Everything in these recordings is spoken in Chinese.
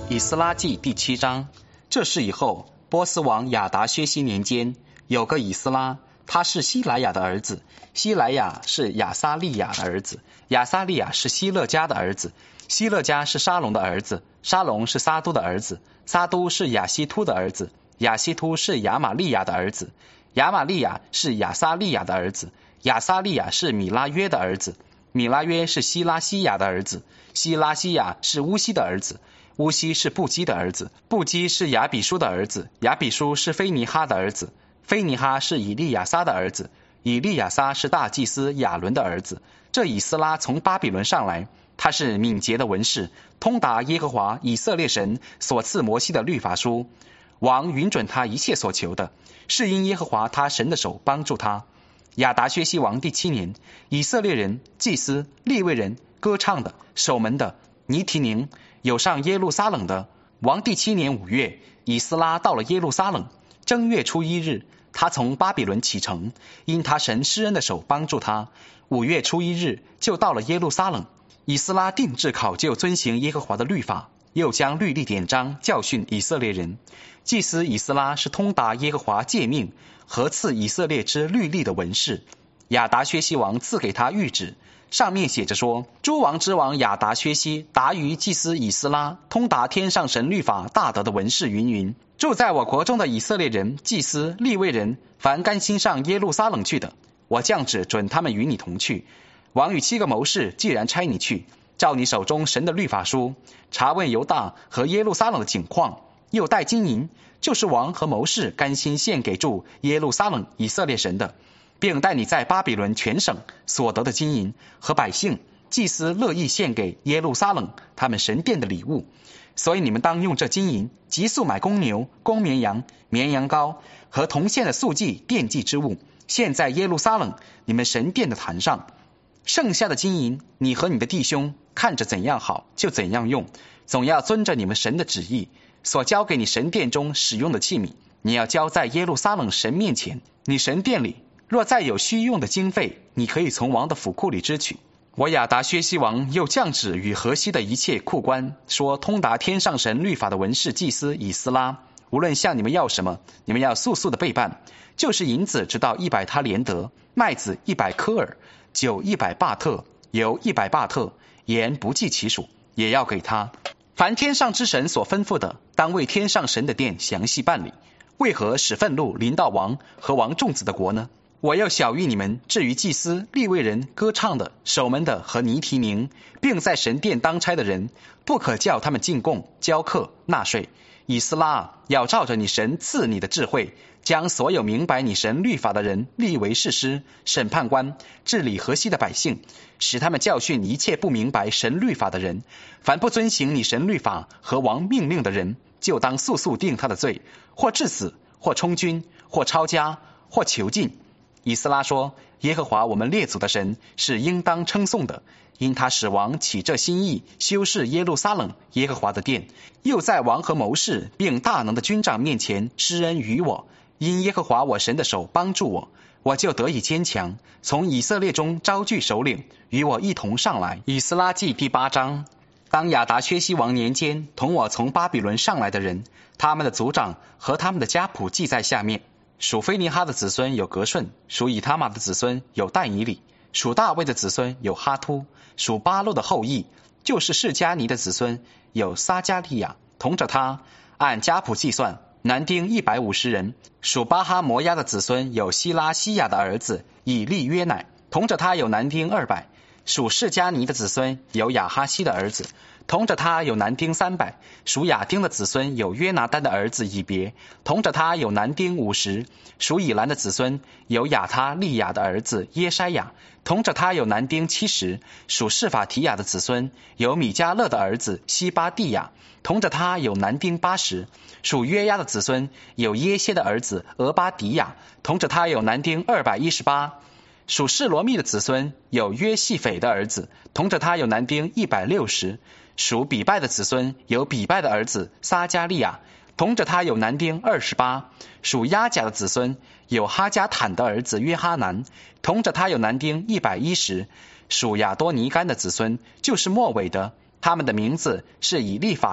以斯拉记第7章。这事以后，波斯王亚达薛西年间，有个以斯拉，他是希莱亚的儿子，希莱亚是亚撒利亚的儿子，亚撒利亚是希勒家的儿子，希勒家是沙龙的儿子，沙龙是撒都的儿子，撒都是亚希突的儿子，亚希突是亚玛利亚的儿子，亚玛利亚是亚撒利亚的儿子，亚撒利亚是米拉约的儿子，米拉约是希拉西亚的儿子，希拉西亚是乌西的儿子，乌西是布基的儿子，布基是亚比书的儿子，亚比书是菲尼哈的儿子，菲尼哈是以利亚撒的儿子，以利亚撒是大祭司亚伦的儿子。这以斯拉从巴比伦上来，他是敏捷的文士，通达耶和华以色列神所赐摩西的律法书。王允准他一切所求的，是因耶和华他神的手帮助他。亚达薛西王第7年，以色列人、祭司、利未人、歌唱的、守门的、尼提宁有上耶路撒冷的。王第7年5月，以斯拉到了耶路撒冷，正月初1日，他从巴比伦启程，因他神施恩的手帮助他。5月初1日就到了耶路撒冷。以斯拉定志考究遵行耶和华的律法，又将律例典章教训以色列人。祭司以斯拉是通达耶和华诫命和赐以色列之律例的文士。亚达薛西王赐给他谕旨，上面写着说：诸王之王亚达薛西达于祭司以斯拉，通达天上神律法大德的文士云云。住在我国中的以色列人、祭司、利未人，凡甘心上耶路撒冷去的，我降旨准他们与你同去。王与7个谋士既然差你去，照你手中神的律法书，查问犹大和耶路撒冷的景况，又带金银，就是王和谋士甘心献给住耶路撒冷以色列神的，并带你在巴比伦全省所得的金银和百姓、祭司乐意献给耶路撒冷他们神殿的礼物。所以你们当用这金银急速买公牛、公绵羊、绵羊羔和同献的素祭、奠祭之物，献在耶路撒冷你们神殿的坛上。剩下的金银，你和你的弟兄看着怎样好就怎样用，总要遵着你们神的旨意所交给你神殿中使用的器皿，你要交在耶路撒冷神面前。你神殿里若再有需用的经费，你可以从王的府库里支取。我亚达薛西王又降旨与河西的一切库官说，通达天上神律法的文士祭司以斯拉，无论向你们要什么，你们要速速的备办，就是银子直到100他连得，麦子100科尔，酒100巴特，油100巴特，盐不计其数，也要给他。凡天上之神所吩咐的，当为天上神的殿详细办理。为何使愤怒临到王和王众子的国呢？我要晓谕你们，至于祭司、利未人、歌唱的、守门的和尼提宁，并在神殿当差的人，不可叫他们进贡、交课、纳税。以斯拉要照着你神赐你的智慧，将所有明白你神律法的人立为士师、审判官，治理河西的百姓，使他们教训一切不明白神律法的人。凡不遵行你神律法和王命令的人，就当速速定他的罪，或治死，或充军，或抄家，或囚禁。以斯拉说：耶和华我们列祖的神是应当称颂的，因他使王起这心意，修饰耶路撒冷耶和华的殿，又在王和谋士并大能的军长面前施恩于我。因耶和华我神的手帮助我，我就得以坚强，从以色列中招聚首领，与我一同上来。以斯拉记第8章。当亚达薛西王年间，同我从巴比伦上来的人，他们的族长和他们的家谱记在下面。属菲尼哈的子孙有革顺，属以他玛的子孙有但以理，属大卫的子孙有哈突，属巴路的后裔就是示迦尼的子孙有撒加利亚，同着他按家谱计算，男丁150人。属巴哈摩押的子孙有希拉西亚的儿子以利约乃，同着他有男丁200。属示迦尼的子孙有亚哈西的儿子，同着他有男丁300。属亚丁的子孙有约拿单的儿子以别，同着他有男丁50。属以兰的子孙有亚他利亚的儿子耶筛亚，同着他有男丁70。属示法提亚的子孙有米迦勒的儿子西巴蒂亚，同着他有男丁80。属约押的子孙有耶歇的儿子俄巴迪亚，同着他有男丁218。属示罗密的子孙有约细斐的儿子，同着他有男丁160。属比拜的子孙有比拜的儿子撒加利亚，同着他有男丁28。属亚甲的子孙有哈加坦的儿子约哈南，同着他有男丁110。属亚多尼干的子孙就是末尾的，他们的名字是以利法列、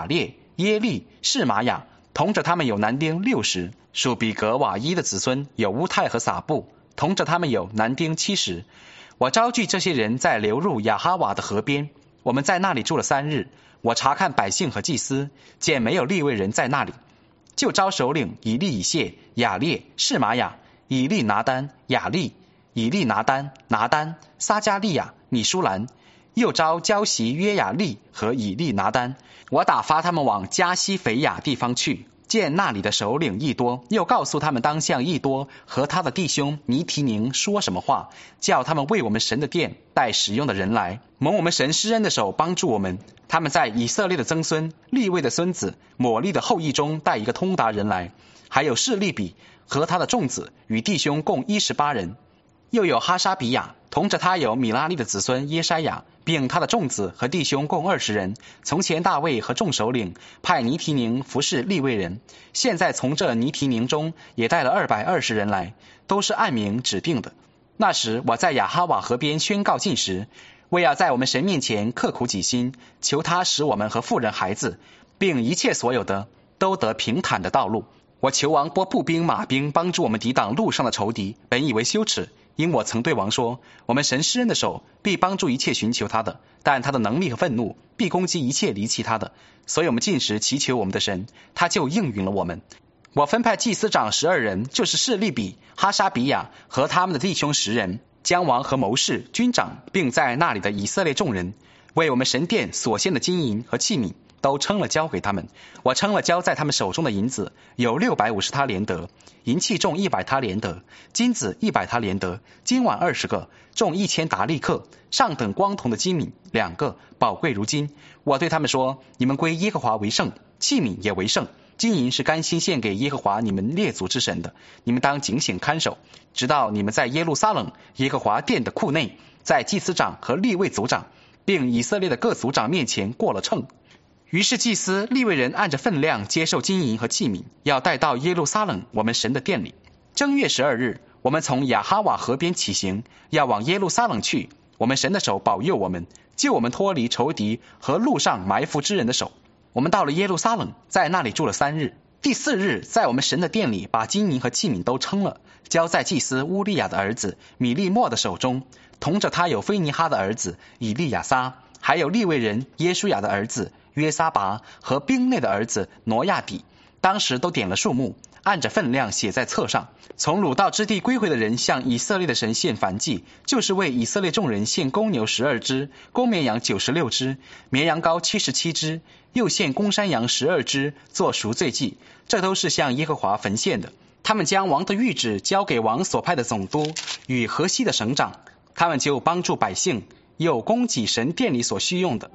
耶利、示玛雅，同着他们有男丁60，属比格瓦伊的子孙有乌泰和撒布，同着他们有男丁70。我招聚这些人在流入亚哈瓦的河边，我们在那里住了3日。我查看百姓和祭司，见没有利未人在那里，就招首领以利以谢、雅列、示玛雅、以利拿单、雅利、以利拿单、拿单、撒加利亚、米舒兰，又招交席约雅利和以利拿单。我打发他们往加西腓亚地方去，见那里的首领益多，又告诉他们当向益多和他的弟兄尼提宁说什么话，叫他们为我们神的殿带使用的人来，蒙我们神施恩的手帮助我们。他们在以色列的曾孙、利未的孙子、抹利的后裔中带一个通达人来，还有示利比和他的众子与弟兄共18人。又有哈沙比亚，同着他有米拉利的子孙耶筛亚，并他的众子和弟兄共20人。从前大卫和众首领派尼提宁服侍利未人，现在从这尼提宁中也带了220人来，都是按名指定的。那时我在亚哈瓦河边宣告禁食，为要在我们神面前刻苦己心，求他使我们和妇人孩子并一切所有的都得平坦的道路。我求王拨步兵马兵帮助我们抵挡路上的仇敌，本以为羞耻，因我曾对王说，我们神施恩的手必帮助一切寻求他的，但他的能力和愤怒必攻击一切离弃他的。所以我们禁食祈求我们的神，他就应允了我们。我分派祭司长12人，就是示利比、哈沙比亚和他们的弟兄10人，将王和谋士、军长，并在那里的以色列众人，为我们神殿所献的金银和器皿都称了交给他们。我称了交在他们手中的银子有650他连得，银器重100他连得，金子100他连得，金碗20个，重1000达利克，上等光铜的金皿2个，宝贵如金。我对他们说，你们归耶和华为圣，器皿也为圣。金银是甘心献给耶和华你们列祖之神的，你们当警醒看守，直到你们在耶路撒冷耶和华殿的库内，在祭司长和利未族长并以色列的各族长面前过了秤。于是祭司利未人按着分量接受金银和器皿，要带到耶路撒冷我们神的殿里。正月12日，我们从亚哈瓦河边起行，要往耶路撒冷去。我们神的手保佑我们，救我们脱离仇敌和路上埋伏之人的手。我们到了耶路撒冷，在那里住了3日。第4日，在我们神的殿里把金银和器皿都称了，交在祭司乌利亚的儿子米利莫的手中，同着他有菲尼哈的儿子以利亚撒，还有利未人耶书亚的儿子约撒拔和兵内的儿子挪亚底。当时都点了数目，按着分量写在册上。从鲁道之地归回的人向以色列的神献燔祭，就是为以色列众人献公牛12只，公绵羊96只，绵羊羔77只，又献公山羊12只做赎罪祭，这都是向耶和华焚献的。他们将王的谕旨交给王所派的总督与河西的省长，他们就帮助百姓，又供给神殿里所需用的。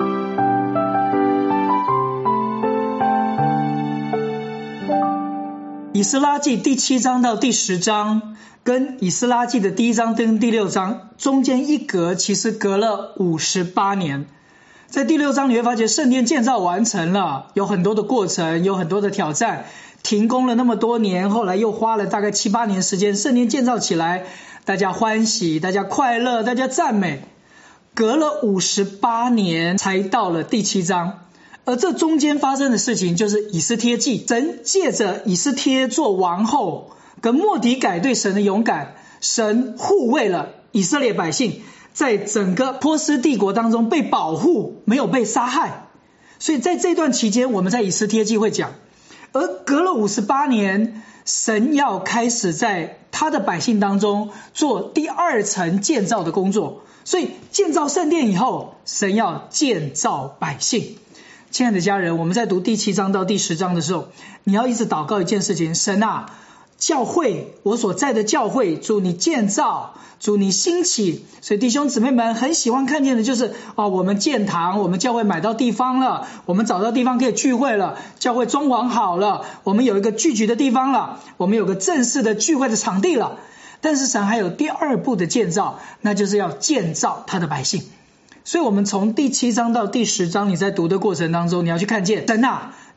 以斯拉记第7章到第10章跟以斯拉记的第1章跟第6章中间一隔，其实隔了58年。在第6章你会发觉圣殿建造完成了，有很多的过程，有很多的挑战，停工了那么多年，后来又花了大概7、8年时间，圣殿建造起来，大家欢喜，大家快乐，大家赞美。隔了58年才到了第7章。而这中间发生的事情就是以斯帖记，神借着以斯帖做王后跟末底改对神的勇敢，神护卫了以色列百姓，在整个波斯帝国当中被保护，没有被杀害。所以在这段期间我们在以斯帖记会讲，而隔了58年，神要开始在他的百姓当中做第2层建造的工作。所以建造圣殿以后，神要建造百姓。亲爱的家人，我们在读第7章到第10章的时候，你要一直祷告一件事情，神啊，教会，我所在的教会，主你建造，主你兴起。所以弟兄姊妹们很喜欢看见的就是我们建堂，我们教会买到地方了，我们找到地方可以聚会了，教会装潢好了，我们有一个聚集的地方了，我们有个正式的聚会的场地了。但是神还有第2步的建造，那就是要建造他的百姓。所以我们从第7章到第10章，你在读的过程当中，你要去看见神啊，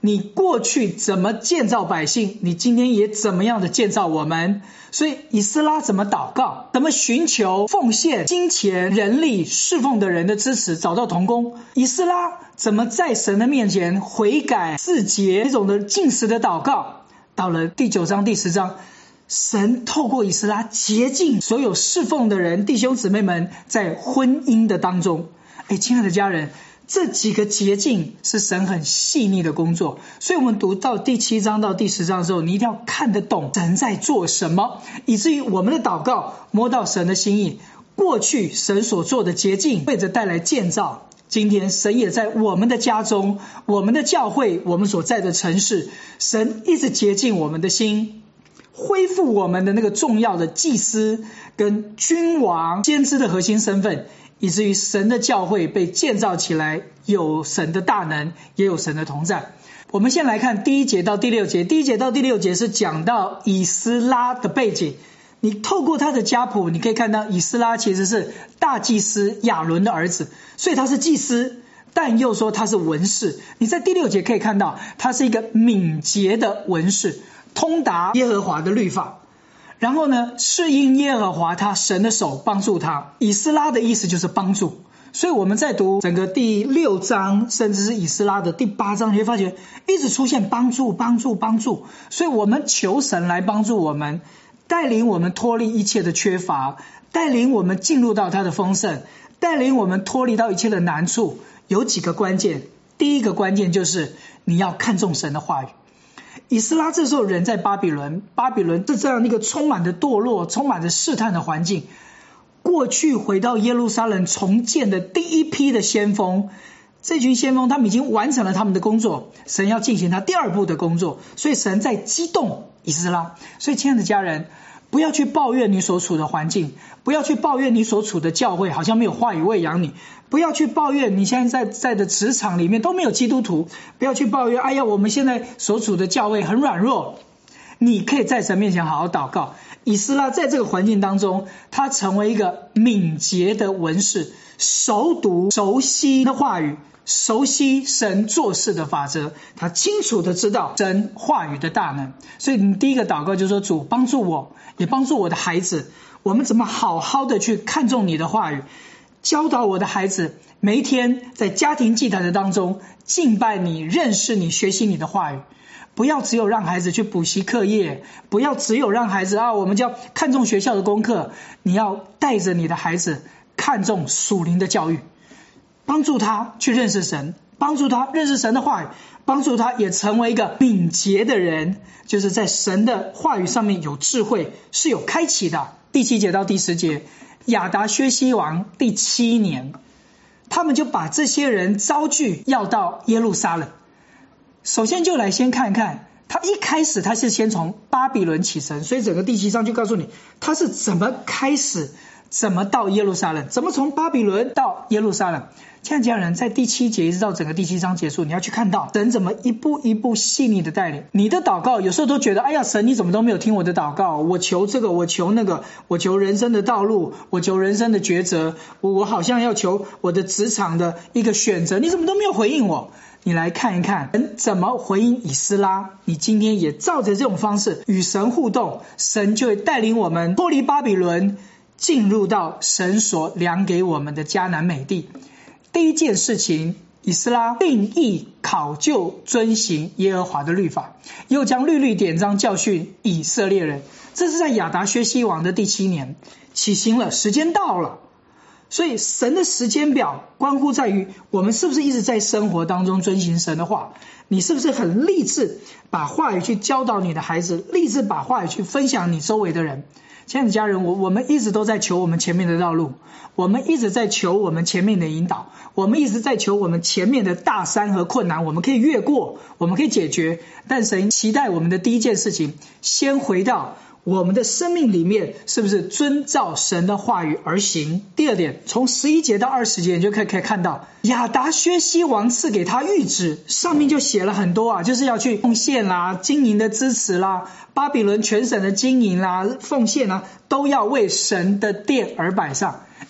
你过去怎么建造百姓，你今天也怎么样的建造我们。所以以斯拉怎么祷告，怎么寻求奉献金钱人力侍奉的人的支持，找到同工。以斯拉怎么在神的面前悔改自洁，这种的禁食的祷告。到了第9章第10章，神透过以斯拉洁净所有侍奉的人弟兄姊妹们在婚姻的当中。亲爱的家人，这几个捷径是神很细腻的工作，所以我们读到第7章到第10章的时候，你一定要看得懂神在做什么，以至于我们的祷告摸到神的心意。过去神所做的捷径为着带来建造，今天神也在我们的家中、我们的教会、我们所在的城市，神一直洁净我们的心，恢复我们的那个重要的祭司跟君王先知的核心身份，以至于神的教会被建造起来，有神的大能，也有神的同在。我们先来看第1节到第6节。第1节到第6节是讲到以斯拉的背景，你透过他的家谱，你可以看到以斯拉其实是大祭司亚伦的儿子，所以他是祭司，但又说他是文士。你在第6节可以看到他是一个敏捷的文士，通达耶和华的律法，然后呢，是因耶和华他神的手帮助他。以斯拉的意思就是帮助，所以我们在读整个第6章甚至是以斯拉的第8章，你会发觉一直出现帮助帮助帮助。所以我们求神来帮助我们，带领我们脱离一切的缺乏，带领我们进入到他的丰盛，带领我们脱离到一切的难处。有几个关键，第一个关键就是你要看重神的话语。以斯拉这时候人在巴比伦，巴比伦是这样一个充满着堕落、充满着试探的环境。过去回到耶路撒冷重建的第一批的先锋，这群先锋他们已经完成了他们的工作，神要进行他第2步的工作，所以神在激动以斯拉。所以亲爱的家人，不要去抱怨你所处的环境，不要去抱怨你所处的教会好像没有话语喂养你，不要去抱怨你现在在的职场里面都没有基督徒，不要去抱怨哎呀我们现在所处的教会很软弱。你可以在神面前好好祷告。以斯拉在这个环境当中，他成为一个敏捷的文士，熟读熟悉的话语，熟悉神做事的法则，他清楚的知道神话语的大能。所以你第一个祷告就是说，主帮助我，也帮助我的孩子，我们怎么好好的去看重你的话语，教导我的孩子每一天在家庭祭坛的当中敬拜你、认识你、学习你的话语。不要只有让孩子去补习课业，不要只有让孩子我们就要看重学校的功课，你要带着你的孩子看重属灵的教育，帮助他去认识神，帮助他认识神的话语，帮助他也成为一个敏捷的人，就是在神的话语上面有智慧，是有开启的。第7节到第10节，亚达薛西王第7年，他们就把这些人招聚要到耶路撒冷。首先就来先看看他一开始他是先从巴比伦启程，所以整个第7章就告诉你他是怎么开始，怎么到耶路撒冷，怎么从巴比伦到耶路撒冷。亲爱的家人，在第7节一直到整个第7章结束，你要去看到神怎么一步一步细腻的带领你的祷告。有时候都觉得哎呀神你怎么都没有听我的祷告，我求这个我求那个，我求人生的道路，我求人生的抉择，我好像要求我的职场的一个选择，你怎么都没有回应我。你来看一看神怎么回应以斯拉，你今天也照着这种方式与神互动，神就会带领我们脱离巴比伦，进入到神所量给我们的迦南美地。第一件事情，以斯拉定义考究遵行耶和华的律法，又将律例典章教训以色列人。这是在亚达薛西王的第7年起行了，时间到了。所以神的时间表关乎在于我们是不是一直在生活当中遵行神的话，你是不是很立志把话语去教导你的孩子，立志把话语去分享你周围的人。亲爱的家人，我们一直都在求我们前面的道路，我们一直在求我们前面的引导，我们一直在求我们前面的大山和困难我们可以越过，我们可以解决。但神期待我们的第一件事情，先回到我们的生命里面是不是遵照神的话语而行。第二点，从11节到20节你就可以看到亚达薛西王赐给他谕旨，上面就写了很多就是要去奉献啦，经营的支持啦，巴比伦全省的经营啦，奉献啦，都要为神的殿而摆上。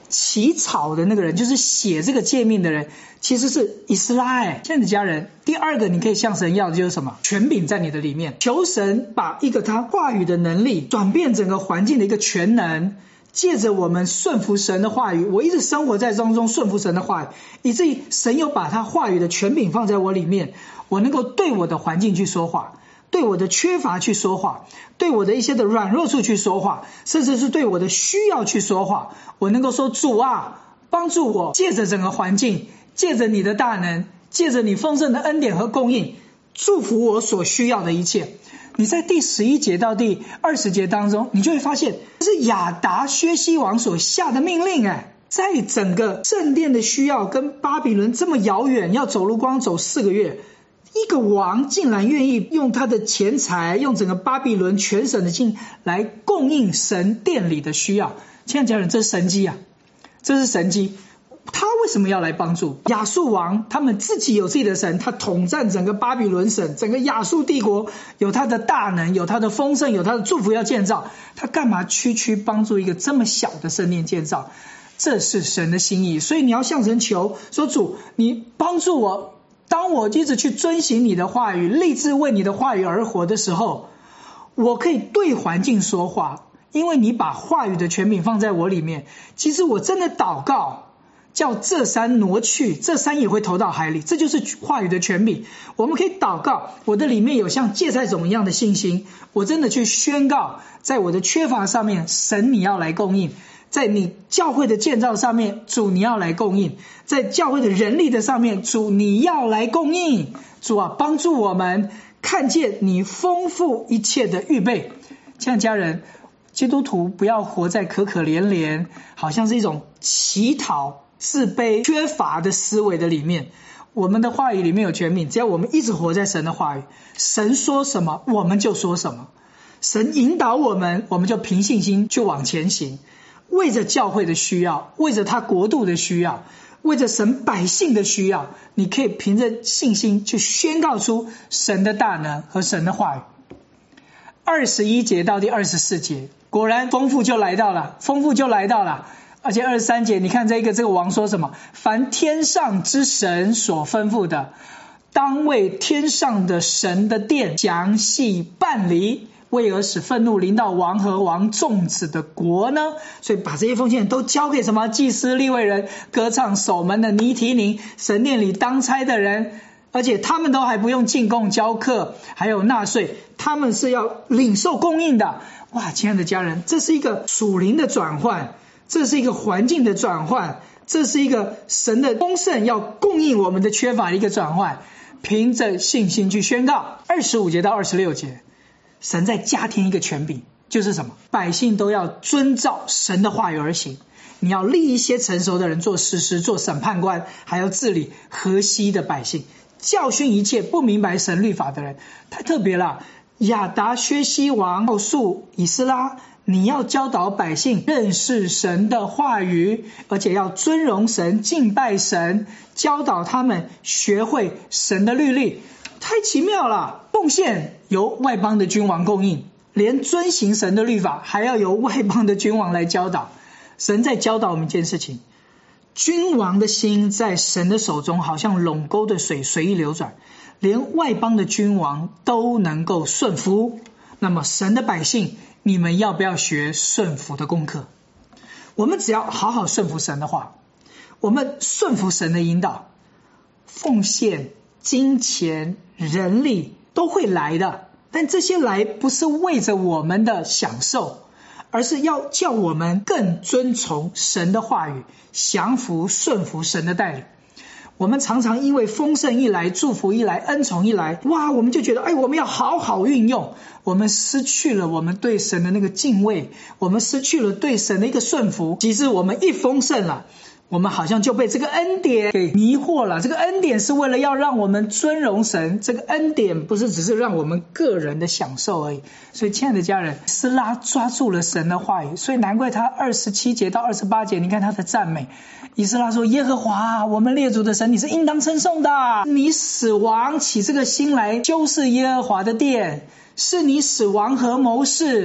起草的那个人，就是写这个诫命的人，其实是以斯拉。亲爱的家人，第二个你可以向神要的就是什么？权柄在你的里面，求神把一个他话语的能力转变整个环境的一个全能，借着我们顺服神的话语，我一直生活在当中顺服神的话语，以至于神有把他话语的权柄放在我里面，我能够对我的环境去说话，对我的缺乏去说话，对我的一些的软弱处去说话，甚至是对我的需要去说话。我能够说，主啊，帮助我，借着整个环境，借着你的大能，借着你丰盛的恩典和供应，祝福我所需要的一切。你在第11节到第20节当中，你就会发现这是亚达薛西王所下的命令。在整个圣殿的需要跟巴比伦这么遥远，要走路光走4个月，一个王竟然愿意用他的钱财，用整个巴比伦全省的金来供应神殿里的需要。亲爱的家人，这是神迹啊，这是神迹。他为什么要来帮助亚述王？他们自己有自己的神，他统战整个巴比伦省，整个亚述帝国，有他的大能，有他的丰盛，有他的祝福要建造，他干嘛区帮助一个这么小的圣殿建造？这是神的心意。所以你要向神求，说主，你帮助我，当我一直去遵行你的话语，立志为你的话语而活的时候，我可以对环境说话，因为你把话语的权柄放在我里面。其实我真的祷告，叫这山挪去，这山也会投到海里，这就是话语的权柄。我们可以祷告，我的里面有像芥菜种一样的信心，我真的去宣告，在我的缺乏上面，神你要来供应；在你教会的建造上面，主你要来供应；在教会的人力的上面，主你要来供应。主啊，帮助我们看见你丰富一切的预备。亲爱的家人，基督徒不要活在可可怜怜，好像是一种乞讨、自卑、缺乏的思维的里面。我们的话语里面有权柄，只要我们一直活在神的话语，神说什么我们就说什么，神引导我们，我们就凭信心去往前行，为着教会的需要，为着他国度的需要，为着神百姓的需要，你可以凭着信心去宣告出神的大能和神的话语。21节到第24节，果然丰富就来到了，而且23节，你看这个王说什么？凡天上之神所吩咐的，当为天上的神的殿详细办理，为而使愤怒临到王和王众子的国呢？所以把这些奉献都交给什么？祭司、利未人、歌唱、守门的尼提宁、神殿里当差的人，而且他们都还不用进贡交课，还有纳税，他们是要领受供应的。哇，亲爱的家人，这是一个属灵的转换，这是一个环境的转换，这是一个神的丰盛要供应我们的缺乏的一个转换。凭着信心去宣告。25节到26节，神在加添一个权柄，就是什么？百姓都要遵照神的话语而行。你要立一些成熟的人做士师，做审判官，还要治理河西的百姓，教训一切不明白神律法的人。太特别了，亚达薛西王告诉以斯拉，你要教导百姓认识神的话语，而且要尊荣神，敬拜神，教导他们学会神的律例。太奇妙了，奉献由外邦的君王供应，连遵行神的律法还要由外邦的君王来教导。神在教导我们一件事情，君王的心在神的手中，好像垄沟的水随意流转，连外邦的君王都能够顺服。那么神的百姓，你们要不要学顺服的功课？我们只要好好顺服神的话，我们顺服神的引导，奉献、金钱、人力都会来的，但这些来不是为着我们的享受，而是要叫我们更遵从神的话语，降服顺服神的带领。我们常常因为丰盛一来，祝福一来，恩宠一来，哇，我们就觉得我们要好好运用，我们失去了我们对神的那个敬畏，我们失去了对神的一个顺服。其实我们一丰盛了，我们好像就被这个恩典给迷惑了。这个恩典是为了要让我们尊荣神，这个恩典不是只是让我们个人的享受而已。所以亲爱的家人，以斯拉抓住了神的话语，所以难怪他27节到28节，你看他的赞美。以斯拉说，耶和华我们列祖的神，你是应当称颂的，你使王起这个心来修饰耶和华的殿，是你使王和谋士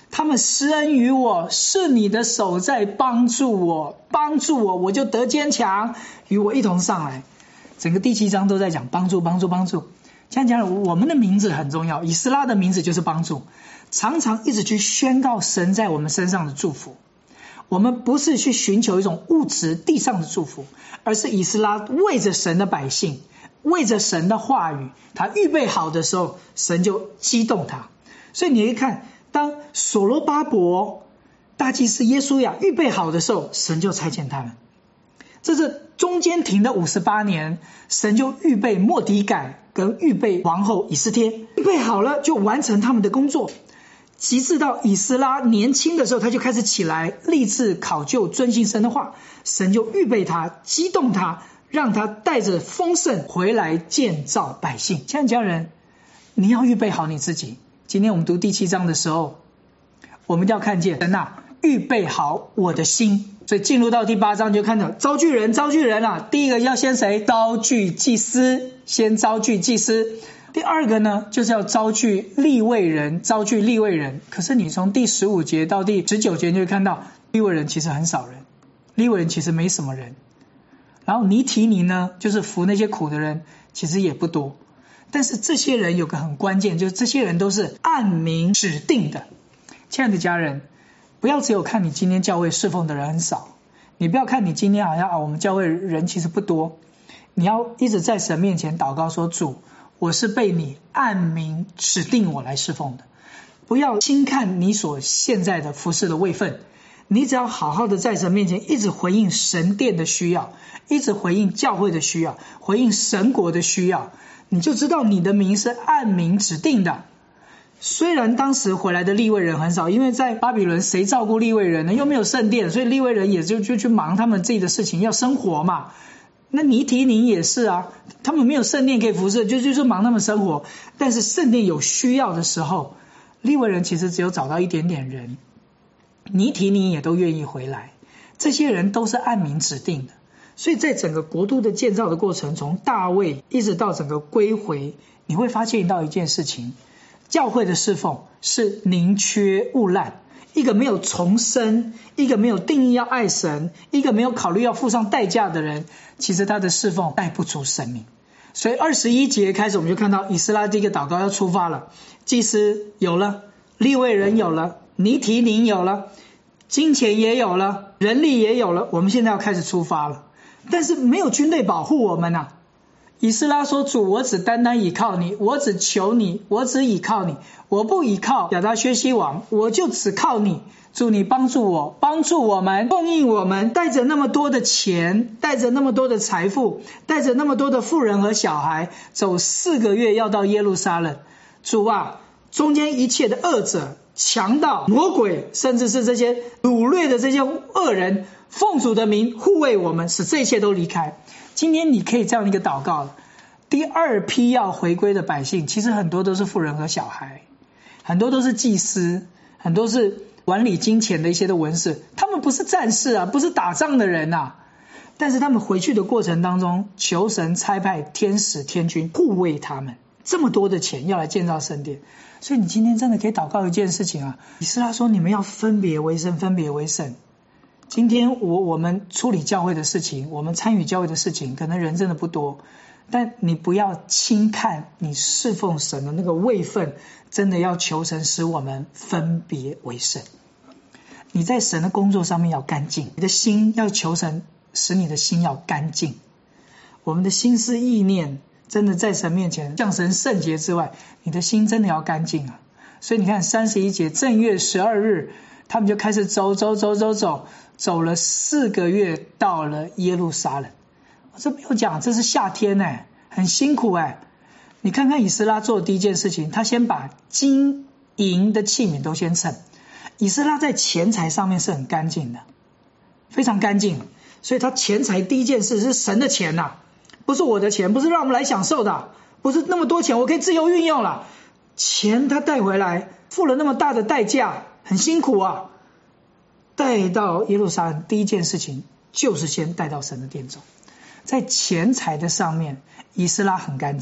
他们施恩于我，是你的手在帮助我，我就得坚强，与我一同上来。整个第7章都在讲帮助。这样讲，我们的名字很重要，以斯拉的名字就是帮助，常常一直去宣告神在我们身上的祝福。我们不是去寻求一种物质地上的祝福，而是以斯拉为着神的百姓，为着神的话语，他预备好的时候，神就激动他。所以你会看，当所罗巴伯、大祭司耶稣亚预备好的时候，神就差遣他们。这是中间停的58年，神就预备末底改跟预备王后以斯帖，预备好了就完成他们的工作。及至到以斯拉年轻的时候，他就开始起来立志考究遵行神的话，神就预备他，激动他，让他带着丰盛回来建造百姓。亲爱的家人，你要预备好你自己。今天我们读第7章的时候，我们一定要看见神预备好我的心。所以进入到第8章就看到招聚人第一个要先谁？招聚祭司，先招聚祭司。第二个呢，就是要招聚利未人。可是你从第15节到第19节，你就会看到利未人其实很少人，利未人其实没什么人。然后尼提尼呢，就是服那些苦的人，其实也不多。但是这些人有个很关键，就是这些人都是按名指定的。亲爱的家人，不要只有看你今天教会侍奉的人很少，你不要看你今天好像我们教会人其实不多，你要一直在神面前祷告说，主，我是被你按名指定我来侍奉的。不要轻看你所现在的服事的位分，你只要好好的在神面前一直回应神殿的需要，一直回应教会的需要，回应神国的需要，你就知道你的名是按名指定的。虽然当时回来的利未人很少，因为在巴比伦谁照顾利未人呢？又没有圣殿，所以利未人也就去忙他们自己的事情，要生活嘛。那尼提宁也是啊，他们没有圣殿可以服侍，就是忙他们生活。但是圣殿有需要的时候，利未人其实只有找到一点点人，尼提宁也都愿意回来，这些人都是按名指定的。所以在整个国度的建造的过程，从大卫一直到整个归回，你会发现到一件事情，教会的侍奉是宁缺毋滥。一个没有重生，一个没有定义要爱神，一个没有考虑要付上代价的人，其实他的侍奉带不出生命。所以21节开始我们就看到以斯拉第一个祷告要出发了，祭司有了，利未人有了，尼提宁有了，金钱也有了，人力也有了，我们现在要开始出发了。但是没有军队保护我们啊。以斯拉说，主，我只单单倚靠你，我只求你，我只倚靠你，我不倚靠亚达薛西王，我就只靠你。主，你帮助我，帮助我们，供应我们，带着那么多的钱，带着那么多的财富，带着那么多的妇人和小孩，走4个月要到耶路撒冷。主啊，中间一切的恶者、强盗、魔鬼，甚至是这些掳掠的这些恶人，奉主的名护卫我们，使这一切都离开。今天你可以这样一个祷告，第二批要回归的百姓，其实很多都是妇人和小孩，很多都是祭司，很多是管理金钱的一些的文士，他们不是战士啊，不是打仗的人啊，但是他们回去的过程当中，求神差派天使天军护卫他们，这么多的钱要来建造圣殿。所以你今天真的可以祷告一件事情啊，以斯拉说，你们要分别为圣，分别为圣。今天我们处理教会的事情，我们参与教会的事情，可能人真的不多，但你不要轻看你侍奉神的那个位分，真的要求神使我们分别为圣。你在神的工作上面要干净，你的心要求神使你的心要干净。我们的心思意念真的在神面前向神圣洁之外，你的心真的要干净啊。所以你看31节，正月12日他们就开始走了4个月，到了耶路撒冷。这没有讲，这是夏天很辛苦你看看以斯拉做的第一件事情，他先把金银的器皿都先称。以斯拉在钱财上面是很干净的，非常干净，所以他钱财第一件事是神的钱呐，不是我的钱，不是让我们来享受的，不是那么多钱我可以自由运用了。钱他带回来，付了那么大的代价，很辛苦啊。带到耶路撒冷第一件事情就是先带到神的殿中。在钱财的上面，以斯拉很干净，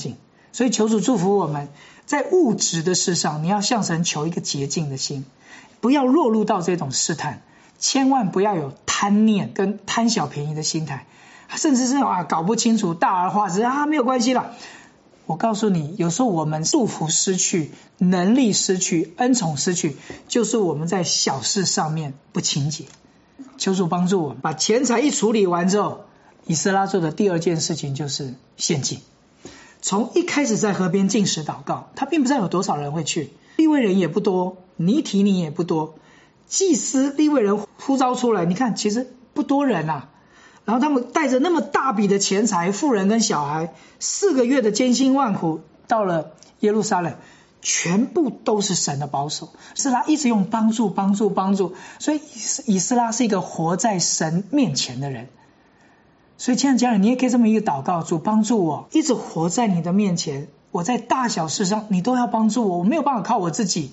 所以求主祝福我们，在物质的事上，你要向神求一个洁净的心，不要落入到这种试探，千万不要有贪念跟贪小便宜的心态，甚至是搞不清楚大而化之没有关系啦。我告诉你，有时候我们祝福失去，能力失去，恩宠失去，就是我们在小事上面不清洁。求主帮助我们，把钱财一处理完之后，以斯拉做的第二件事情就是献祭。从一开始在河边禁食祷告，他并不知道有多少人会去，利未人也不多，尼提尼也不多，祭司利未人呼召出来，你看其实不多人啊。然后他们带着那么大笔的钱财，妇人跟小孩，4个月的艰辛万苦，到了耶路撒冷，全部都是神的保守。以斯拉一直用帮助，所以以斯拉是一个活在神面前的人。所以亲爱的家人，你也可以这么一个祷告，主帮助我一直活在你的面前，我在大小事上你都要帮助我，我没有办法靠我自己，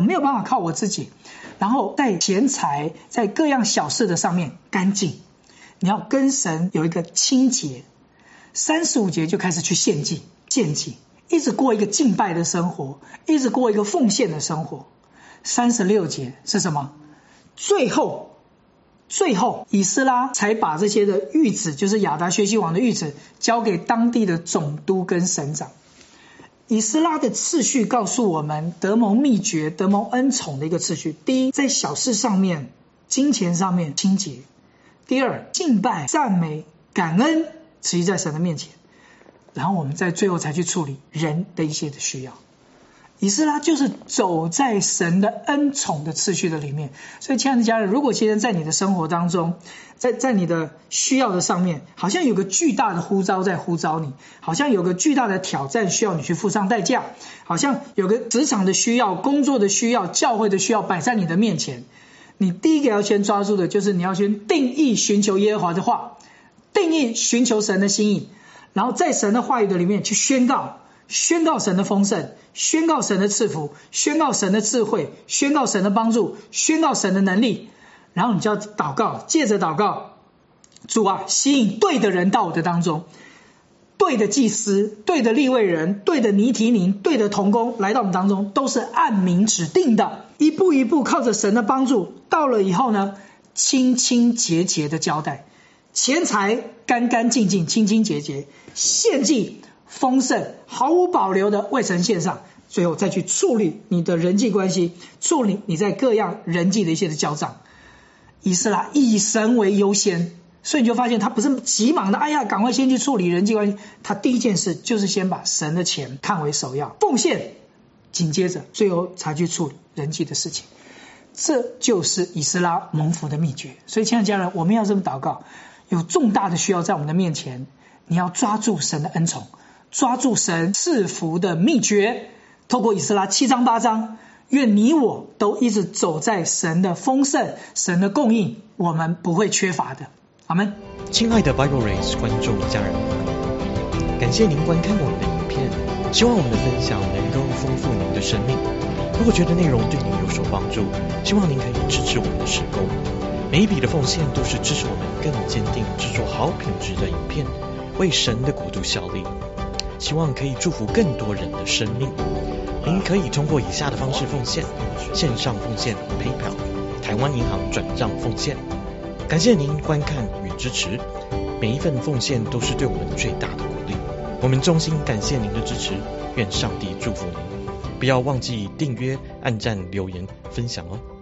然后在钱财在各样小事的上面干净，你要跟神有一个清洁。35节就开始去献祭，一直过一个敬拜的生活，一直过一个奉献的生活。36节是什么？最后以斯拉才把这些的谕旨，就是亚达薛西王的谕旨，交给当地的总督跟省长。以斯拉的次序告诉我们得蒙秘诀，得蒙恩宠的一个次序。第一，在小事上面，金钱上面清洁；第二，敬拜、赞美、感恩，持续在神的面前。然后我们在最后才去处理人的一些的需要。以斯拉就是走在神的恩宠的次序的里面。所以亲爱的家人，如果今天在你的生活当中，在你的需要的上面，好像有个巨大的呼召在呼召你，好像有个巨大的挑战需要你去付上代价，好像有个职场的需要、工作的需要、教会的需要摆在你的面前，你第一个要先抓住的就是你要先定义寻求耶和华的话，定义寻求神的心意，然后在神的话语的里面去宣告神的丰盛，宣告神的赐福，宣告神的智慧，宣告神的帮助，宣告神的能力。然后你就要祷告，借着祷告，主啊，吸引对的人到我的当中，对的祭司，对的利未人，对的尼提宁，对的同工来到我们当中，都是按名指定的，一步一步靠着神的帮助，到了以后呢，清清洁洁的交代，钱财干干净净，清清洁洁，献祭丰盛，毫无保留的为神献上，最后再去处理你的人际关系，处理你在各样人际的一些的交账。以斯拉以神为优先，所以你就发现他不是急忙的赶快先去处理人际关系，他第一件事就是先把神的钱看为首要，奉献，紧接着最后才去处理人际的事情。这就是以斯拉蒙福的秘诀。所以亲爱的家人，我们要这么祷告，有重大的需要在我们的面前，你要抓住神的恩宠，抓住神赐福的秘诀，透过以斯拉7章8章，愿你我都一直走在神的丰盛，神的供应，我们不会缺乏的。阿们。 亲爱的 Bible Race 观众家人，感谢您观看我们的影片，希望我们的分享能够丰富您的生命。如果觉得内容对您有所帮助，希望您可以支持我们的事工，每一笔的奉献都是支持我们更坚定制作好品质的影片，为神的国度效力，希望可以祝福更多人的生命。您可以通过以下的方式奉献：线上奉献 PayPal、台湾银行转账奉献。感谢您观看与支持，每一份奉献都是对我们最大的鼓励。我们衷心感谢您的支持，愿上帝祝福您。不要忘记订阅、按赞、留言、分享哦。